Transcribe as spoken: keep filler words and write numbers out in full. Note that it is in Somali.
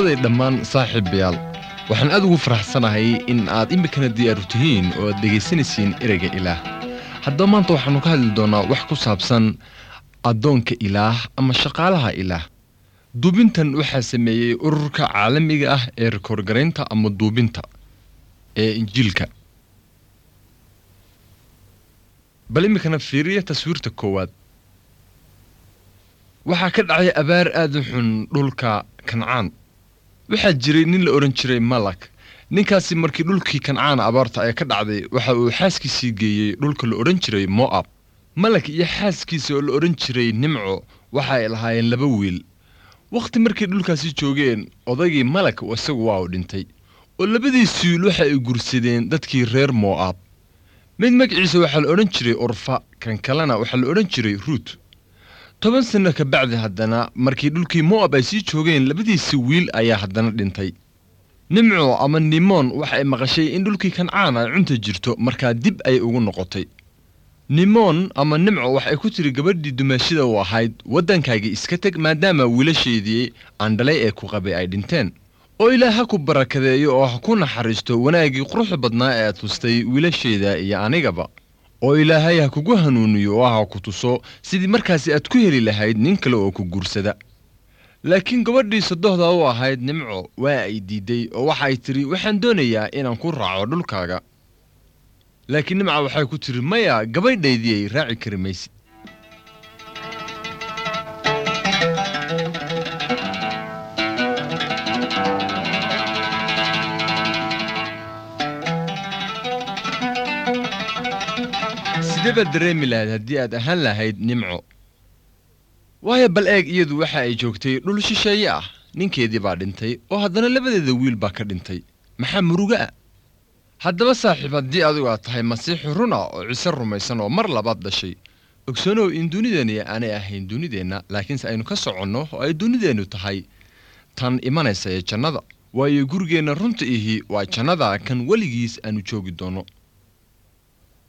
nabaday dhammaan saaxiibayaal waxaan aad ugu faraxsanahay in aad imikana diyaar u tihiin oo aad dhegaysanaysiin ereyga ilaah haddaba maanta waxaanu ka hadli doonaa wax ku saabsan addoonka ilaah ama shaqaalaha ilaah duubintan waxaa sameeyey ururka caalamiga ah ee rikoorgaraynta ama duubinta ee injiilka bal imikana fiiriya taswiirta koowaad waxaa ka dhacay abaar aad u xun dhulka kancaan waxaa jiray nin la oran jiray malak ninkaasi markii dhulkii kancaan abaarta ay ka dhacday waxa uu xaaskiisii geeyey dhulka la oran jiray moab malak iyo xaaskiisa oo la oran jiray nimco waxa ay lahaayeen laba wiil waqti markii dhulkaasi joogeen odaygii malak isagu waa u dhintay oo labadiisii wiil waxa ay gursadeen dadkii reer moab mid magaciisa waxa la oran jiray orfa kan kalena waxa la oran jiray ruut toban sano ka bacdi haddana markii dhulkii moab ay sii joogeen labadiisii wiil ayaa haddana dhintay nimco ama nimoon waxa ay maqashay in dhulkii kancaan ay cunta jirto markaa dib ay ugu noqotay nimoon ama nimco waxa ay ku tiri gabadhii dumaashida u ahayd waddankaagii iska tag maadaama wiilasheedii aan dhalay ee ku qabay ay dhinteen oo ilaah ha ku barakadeeyo oo ha ku naxariisto wanaagii quruxda badnaa ee aad tustay wiilasheeda iyo anigaba oo ilaahay ha kugu hanuuniyo oo ha ku tuso sidii markaasi aad ku heli lahayd nin kale oo ku guursada laakiin gabadhii sadohda u ahayd nimco waa ay diiday oo waxa ay tiri waxaan doonayaa inaan ku raaco dhulkaaga laakiin nimco waxay ku tiri maya gabadhaydii ay raaci kari maysid sidee baad dareemi lahayd haddii aad ahaan lahayd nimco waayo bal eeg iyadu waxa ay joogtay dhul shisheeye ah ninkeedii baa dhintay oo haddana labadeeda wiil baa ka dhintay maxaa muruga ah haddaba saaxiib haddii adigu aad tahay masiixi run ah oo ciise rumaysan oo mar labaad dhashay ogsoonow in dunideenni aanay ahayn dunideenna laakiinse aynu ka soconno oo ay dunideennu tahay tan imanaysa ee jannada waayo gurigeenna runta ihi waa jannada kan weligiis aanu joogi doono